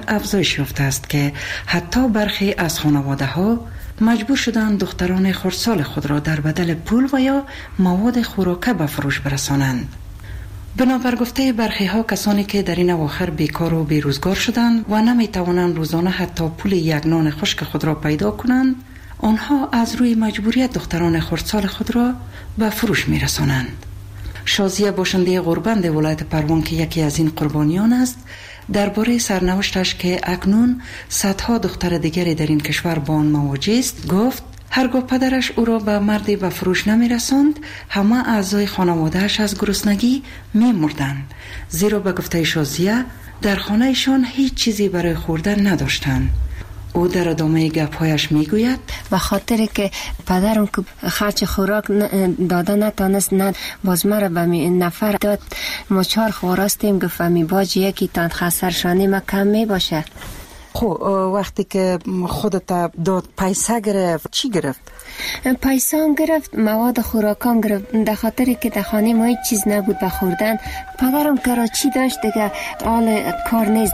افزایش یافته است که حتی برخی از خانواده ها مجبور شدند دختران خردسال خود را در بدل پول و یا مواد خوراکه به فروش برسانند. بنابر گفته برخی ها کسانی که در این اواخر بیکار و بیروزگار شدند و نمی توانند روزانه حتی پول یک نان خشک خود را پیدا کنند، آنها از روی مجبوریت دختران خردسال خود را به فروش می رسانند. شازیه باشنده غوربند ولایت پروان که یکی از این قربانیان است، درباره سرنوشتش که اکنون صدها دختر دیگری در این کشور با آن مواجه است گفت هرگاه پدرش او را به مردی به فروش نمی رساند، همه اعضای خانوادهش از گرسنگی می مردند، زیرا به گفته شازیه در خانهشان هیچ چیزی برای خوردن نداشتند. او در ادامه گپ‌هایش میگوید به خاطر که پدرم که خرچ خوراک داده نتانست، نه باز مرا به نفر داد، ما 4 خواراستیم، گفتم باج یکی تان خسرشانی ما کم می باشه. خب وقتی که خودت داد پیسه گرفت چی گرفت؟ پیسه گرفت، مواد خوراکان گرفت، در خاطری که در خانه ما هیچ چیز نبود به خوردن. پدرم کراچی داشت دیگه، حال کار نیست.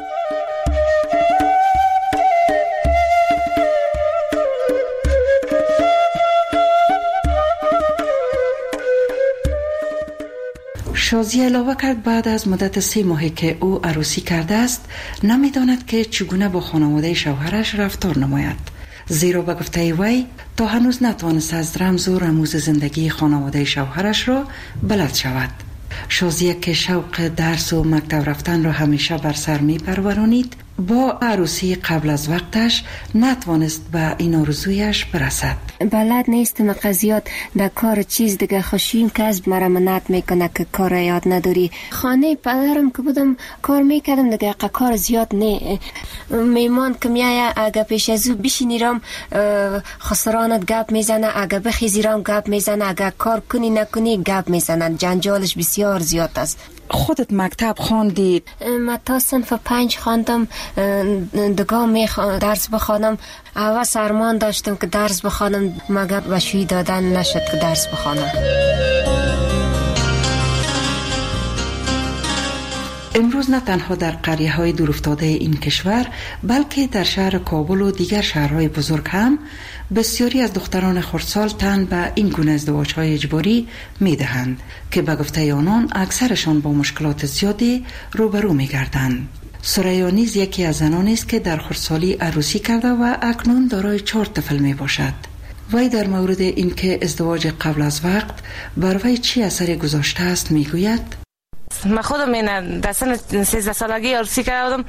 شازیه علاوه کرد بعد از مدت 3 ماهی که او عروسی کرده است نمیداند که چگونه با خانواده شوهرش رفتار نماید، زیرا به گفته وی تا هنوز نتوانست از رمز و رموز زندگی خانواده شوهرش را بلد شود. شازیه که شوق درس و مکتب رفتن را همیشه بر سر می پرورانید، با عروسی قبل از وقتش نتوانست به این آرزویش برسد. بلد نیستم قضیات در کار چیز دیگه، خوشیم کسب مرا منعت میکنه که کار یاد نداری. خانه پدرم که بودم کار میکردم دیگه، کار زیاد نه. میمان که میایه اگه پیش از او بشینیرم خسرانت گپ میزنه، اگه بخیزیرم گپ میزنه، اگه کار کنی نکنی گپ میزنه، جنجالش بسیار زیاد است. خودت مکتب خواندی؟ من تا صنف 5 خواندم، دگاه درس بخوانم. اول سرمان داشتم که درس بخوانم، مگر بشوی دادن نشد که درس بخوانم. امروز نه تنها در قریه های دورافتاده این کشور بلکه در شهر کابل و دیگر شهرهای بزرگ هم بسیاری از دختران خردسال تن به این گونه ازدواج های اجباری می دهند که به گفته آنان اکثرشان با مشکلات زیادی روبرو می گردند. ثریا نیز یکی از زنانی است که در خردسالی عروسی کرده و اکنون دارای 4 طفل می باشد. وی در مورد اینکه ازدواج قبل از وقت بر وی چی اثری گذاشته است می گوید من خودم این در سن 13 سالگی عروسی کردم،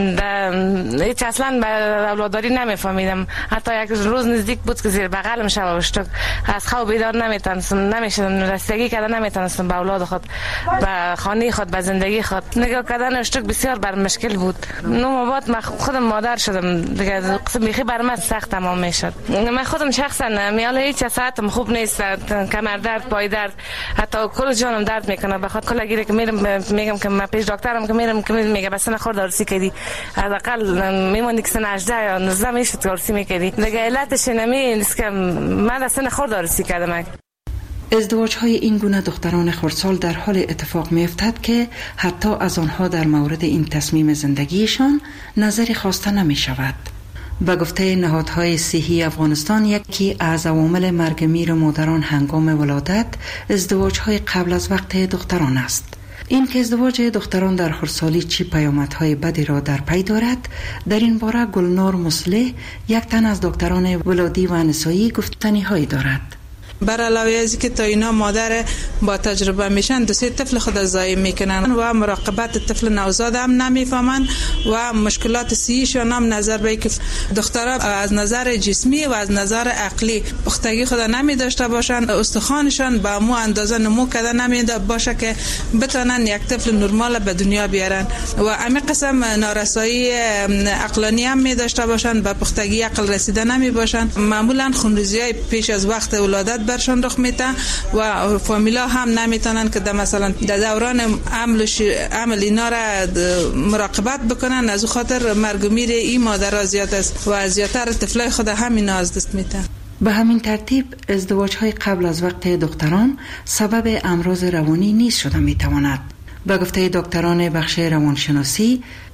هیچ اصلا به اولاداری نمیفهمیدم. حتی یک روز نزدیک بود که زیر بغلم شب اشتک از خواب بیدار نمیشدم، رسیدگی کردن نمیتونستم به اولاد خود، به خانه خود، به زندگی خود. نگاه کردن اشتک بسیار بر مشکل بود. 9 ماه بعد من خودم مادر شدم دیگه، قسم بیخی بر من سخت تمام میشد. من خودم شخصا میاله هیچ ساعتم خوب نیست، کمر درد، پای درد، حتی کل جانم درد میکنه. بخاطر کلا گیره که میگم که من پیش دکترم که میرم که میگه بس نخورد عروسی کردی، حداقل میموندی که سن 18 یا 19 میشد عروسی میکردی دیگه. علتش نیست که من اصلا نخورد عروسی کردم. ازدواج های این گونه دختران خردسال در حال اتفاق میافتد که حتی از آنها در مورد این تصمیم زندگیشان نظری خواسته نمی شود. به گفته نهادهای صحی افغانستان یکی از عوامل مرگ میر مادران هنگام ولادت ازدواج های قبل از وقت دختران است. این که ازدواج دختران در خردسالی چی پیامدهای بدی را در پی دارد، در این باره گلنار مصلح یک تن از دکتران ولادی و نسایی گفتنی هایی دارد. بر علاوه از که تا اینا مادر با تجربه میشن 2-3 طفل خود ضایع میکنن و مراقبت طفل نوزاد هم نمیفهمن و مشکلات صحیشون هم نظر به که دخترها از نظر جسمی و از نظر عقلی پختگی خود نمی داشته باشن، استخوانشان با مو اندازه نمو کرده نمی باشه که بتونن یک طفل نرمال به دنیا بیارن و همین قسم نارسایی عقلانی هم می داشته باشن، به پختگی عقل رسیده نمی باشن. معمولا خونریزی‌های پیش از وقت ولادت برشان رخ میده و فامیلا هم نمیتونن که مثلا در دوران عمل اینا را مراقبت بکنن. از خاطر مرگ و میر این مادرها زیاد است و زیادتر طفلای خود همین از دست میدن. به همین ترتیب ازدواج های قبل از وقت دختران سبب امراض روانی نیز شده میتواند. به گفته دکتران بخش روانشناسی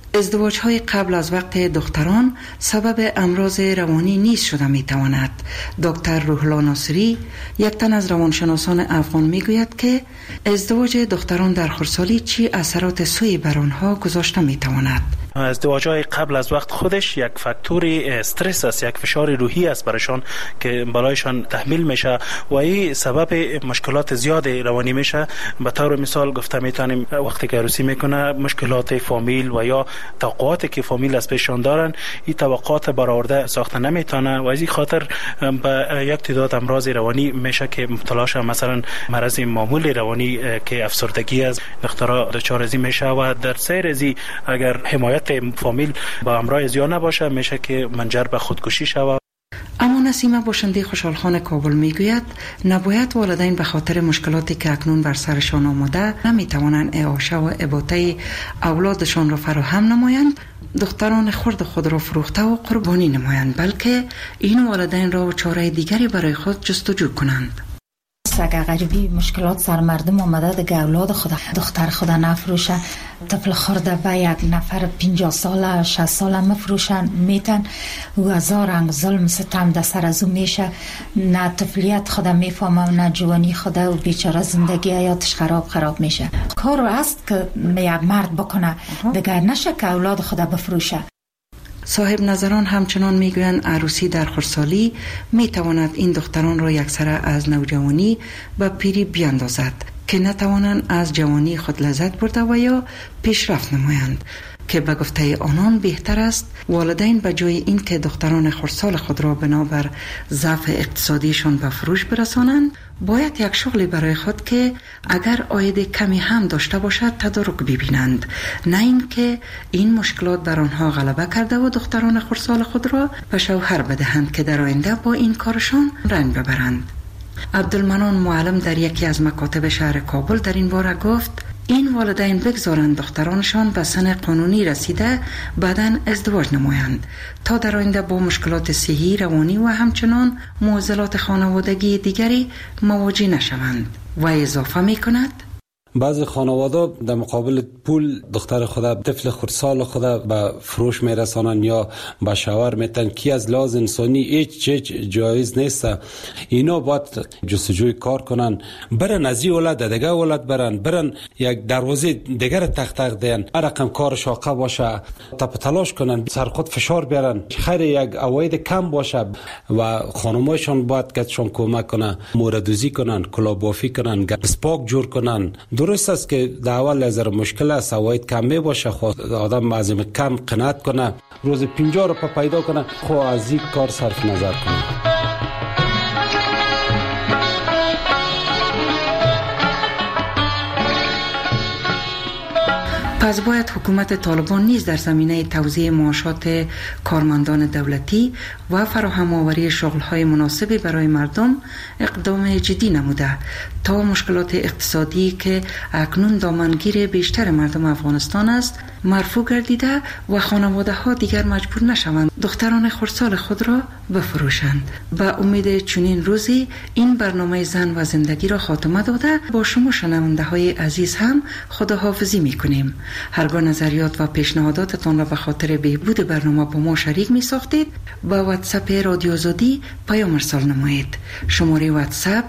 ازدواج‌های قبل از وقت دختران سبب امراض روانی نیز شده می‌تواند. دکتر روح الله ناصری، یک تن از روانشناسان افغان، می‌گوید که ازدواج دختران در خردسالی چه اثرات سوئی بر آنها گذاشته می‌تواند. ازدواج‌های قبل از وقت خودش یک فاکتور استرس است، یک فشار روحی است برایشان که بالایشان تحمیل میشه و این سبب مشکلات زیاد روانی میشه. به طور مثال گفته میتونیم وقتی که عروسی میکنه مشکلات فامیل و یا توقعاتی که فامیل از پیشان دارن، این توقعات برآورده ساخته نمیتونه و از این خاطر به یک تعداد امراض روانی میشه که مبتلا شه. مثلا مرض معمول روانی که افسردگی است، دخترها دچار ازی میشه و در سیر ازی اگر حمایت فامیل با امراض زیاد نباشه میشه که منجر به خودکشی شود. اما نسیمه باشنده خوشحالخان کابل میگوید نباید والدین به خاطر مشکلاتی که اکنون بر سرشان آمده نمیتوانند اعاشه و اباطه اولادشان را فراهم نمایند، دختران خرد خود را فروخته و قربانی نمایند، بلکه این والدین را چاره دیگری برای خود جستجو کنند. اگر غریبی مشکلات سر مردم آمده دیگه اولاد خود دختر خود نفروشه، طفل خورده به یک نفر 50 ساله 60 ساله مفروشن میتن و هزار رنگ ظلم ستم در سر از او میشه، نه طفلیت خود میفهمه و نه جوانی خود و بیچاره زندگی حیاتش خراب میشه. کار است که یک مرد بکنه دیگه، نشه که اولاد خود بفروشه. صاحب نظران همچنان میگویند عروسی در خردسالی میتواند این دختران را یکسره از نوجوانی به پیری بیاندازد که نتوانند از جوانی خود لذت برده و یا پیشرفت نمایند، که به گفته آنان بهتر است والدین به جای این که دختران خردسال خود را بنابر ضعف اقتصادیشان به فروش برسانند، باید یک شغلی برای خود که اگر عاید کمی هم داشته باشد تدارک ببینند، نه این که این مشکلات بر آنها غلبه کرده و دختران خردسال خود را به شوهر بدهند که در آینده با این کارشان رنج ببرند. عبدالمنان معلم در یکی از مکاتب شهر کابل در این باره گفت این والدین بگذارند دخترانشان به سن قانونی رسیده بعداً ازدواج نمایند تا در آینده با مشکلات صحی، روانی و همچنان معضلات خانوادگی دیگری مواجه نشوند. و اضافه می کند بعضی خانواده در مقابل پول دختر خود، طفل خردسال خود به فروش میرسانن یا به شوهر میتن که از لحاظ انسانی هیچ جایز نیست. اینا باید جستجوی کار کنن، برن از این ولد دیگه ولد برن یک دروازه دیگر تق دین، رقم کار شاقه باشه، تپ تلاش کنن، سر خود فشار بیارن، خیر یک عواید کم باشه و خانمایشان باید کتشان کمک کنن، موردوزی کنن، کلابافی کنن، سپاک جور کنن. درست است که در اول از مشکل است، عواید کم می باشه، خود آدم از کم قناعت کنه، روز 50 رو پیدا کنه، خود از این کار صرف نظر کنه. پس باید حکومت طالبان نیز در زمینه توزیع معاشات کارمندان دولتی و فراهم آوری شغل‌های مناسبی برای مردم اقدام جدی نموده تا مشکلات اقتصادی که اکنون دامنگیر بیشتر مردم افغانستان است مرفوع گردیده و خانواده‌ها دیگر مجبور نشوند دختران خردسال خود را بفروشند. به امید چنین روزی این برنامه زن و زندگی را خاتمه داده با شما شنونده‌های عزیز هم خداحافظی می‌کنیم. هرگاه نظریات و پیشنهاداتتان را به خاطر بهبود برنامه با ما شریک می ساختید با واتساپ رادیو آزادی پیام ارسال نمایید. شماره واتساپ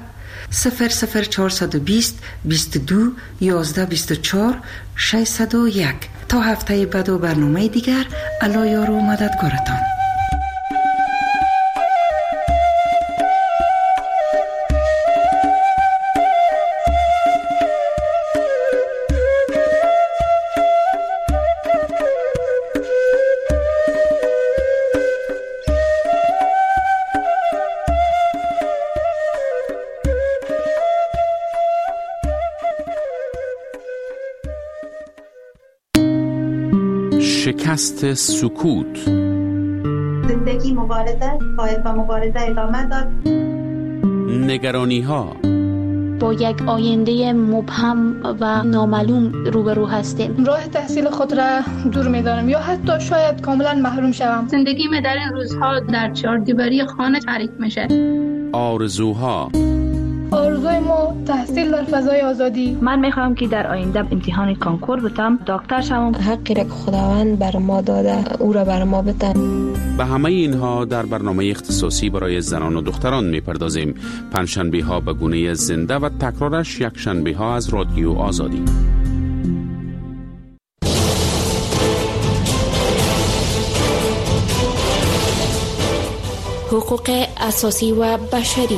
00420 22 11 24 601. تا هفته بعد و برنامه دیگر، الله یار و مددگارتان. شکست سکوت. زندگی مبارزه، باید با مبارزه ادامه داد. نگرانی ها. با یک آینده مبهم و نامعلوم روبرو هستیم. راه تحصیل خود را دور می‌دانم یا حتی شاید کاملا محروم شوم. زندگی در این روزها در چهار دیواری خانه تعریف میشه. آرزوها. آرزوی ما تحصیل در فضای آزادی. من میخوام که در آینده امتحان کنکور بتم، دکتر شوم. حقی را که خداوند بر ما داده او را بر ما بده. به همه اینها در برنامه اختصاصی برای زنان و دختران میپردازیم. پنجشنبه ها به گونه زنده و تکرارش یک شنبه ها از رادیو آزادی. حقوق اساسی و بشری.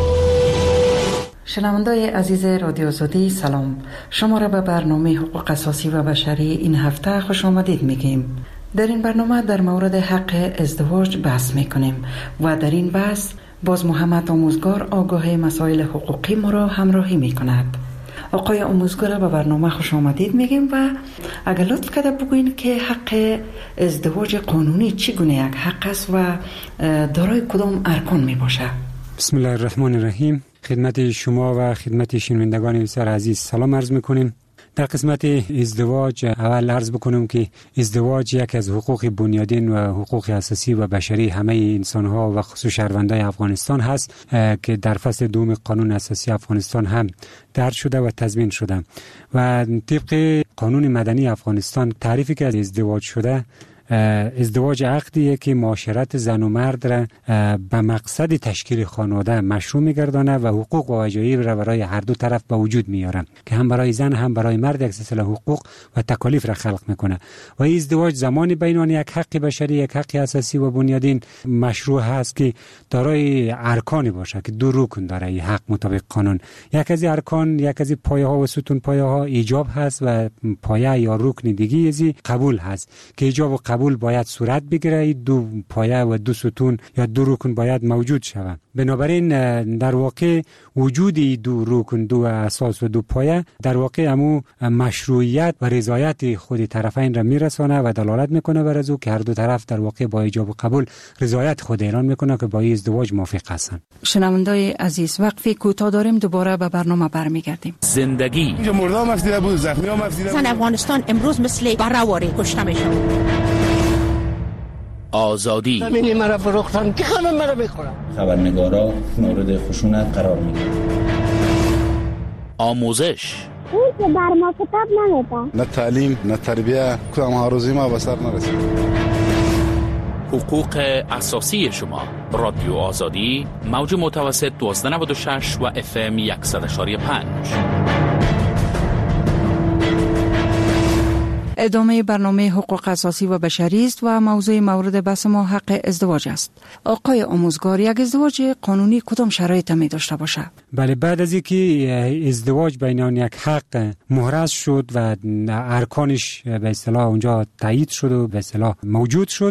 شنوندای عزیز رادیو آزادی سلام، شما را به برنامه حقوق اساسی و بشری این هفته خوش آمدید میگیم. در این برنامه در مورد حق ازدواج بحث میکنیم و در این بحث باز محمد آموزگار آگاه مسائل حقوقی ما را همراهی میکند. آقای آموزگار به برنامه خوش آمدید میگیم و اگر لطف کرده بگوین که حق ازدواج قانونی چگونه یک حق است و دارای کدام ارکان می باشه؟ بسم الله الرحمن الرحیم. خدمت شما و خدمت شنوندگان بسیار عزیز سلام عرض میکنیم. در قسمت ازدواج اول عرض بکنم که ازدواج یک از حقوق بنیادین و حقوق اساسی و بشری همه انسان‌ها و خصوص شهروندان افغانستان هست که در فصل دوم قانون اساسی افغانستان هم درج شده و تضمین شده و طبق قانون مدنی افغانستان تعریفی که از ازدواج شده، ازدواج عقدیه که معاشرت زن و مرد را به مقصد تشکیل خانواده مشروع می‌گردانه و حقوق و وجایب را برای هر دو طرف به وجود میاره که هم برای زن هم برای مرد یک سلسله حقوق و تکالیف را خلق میکنه و این ازدواج زمانی بین آن یک حق بشری، یک حق اساسی و بنیادین مشروع هست که دارای ارکانی باشه که دو رکن داره این حق مطابق قانون. یک از ارکان، یک از پایه ها و ستون پایه ها ایجاب هست و پایه یا رکن دیگه از قبول هست که ایجاب و قبول باید صورت بگیره. دو پایه و دو ستون یا دو رکن باید موجود شود. بنابراین در واقع وجود دو رکن، دو اساس و دو پایه در واقع امو مشروعیت و رضایت خود طرفین را میرسانه و دلالت میکنه بر از او که هر دو طرف در واقع با ایجاب و قبول رضایت خود اعلان میکنه که با این ازدواج موافق هستند. شنوندای عزیز، وقفی کوتاه داریم، دوباره به برنامه برمیگردیم. زندگی اینجا مردم افسیده بود، زخمی هم افسیده بود. زن افغانستان امروز مثل برآوری کشته میشه. آزادی. زمینی مرا فروختن که خانم مرا بخورم. خبرنگارا مورد خشونت قرار میگیرن. آموزش. اون که بر ما کتاب نمیده. نه تعلیم، نه تربیه، کدام هاروزی ما به سر نرسید. حقوق اساسی شما. رادیو آزادی، موج متوسط 1296 و FM 100.5. ادامه برنامه حقوق اساسی و بشری است و موضوع مورد بحث ما حق ازدواج است. آقای آموزگار، یک ازدواج قانونی کدام شرایط می داشته باشه؟ بله، بعد از اینکه ازدواج بین آن یک حق محرز شد و ارکانش به اصطلاح اونجا تایید شد و به اصطلاح موجود شد،